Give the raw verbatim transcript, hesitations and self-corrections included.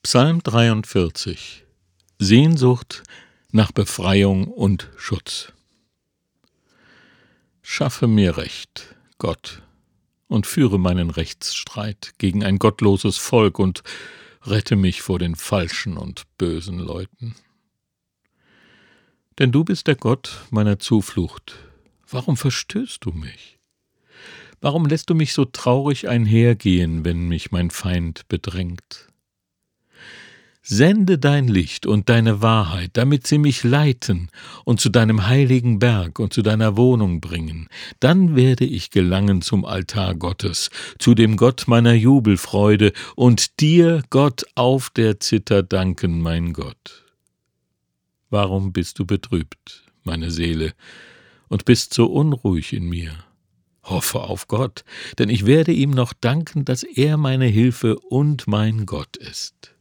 Psalm dreiundvierzig. Sehnsucht nach Befreiung und Schutz. Schaffe mir Recht, Gott, und führe meinen Rechtsstreit gegen ein gottloses Volk und rette mich vor den falschen und bösen Leuten. Denn du bist der Gott meiner Zuflucht. Warum verstößt du mich? Warum lässt du mich so traurig einhergehen, wenn mich mein Feind bedrängt? Sende dein Licht und deine Wahrheit, damit sie mich leiten und zu deinem heiligen Berg und zu deiner Wohnung bringen. Dann werde ich gelangen zum Altar Gottes, zu dem Gott meiner Jubelfreude, und dir, Gott, auf der Zither danken, mein Gott. Warum bist du betrübt, meine Seele, und bist so unruhig in mir? Hoffe auf Gott, denn ich werde ihm noch danken, dass er meine Hilfe und mein Gott ist.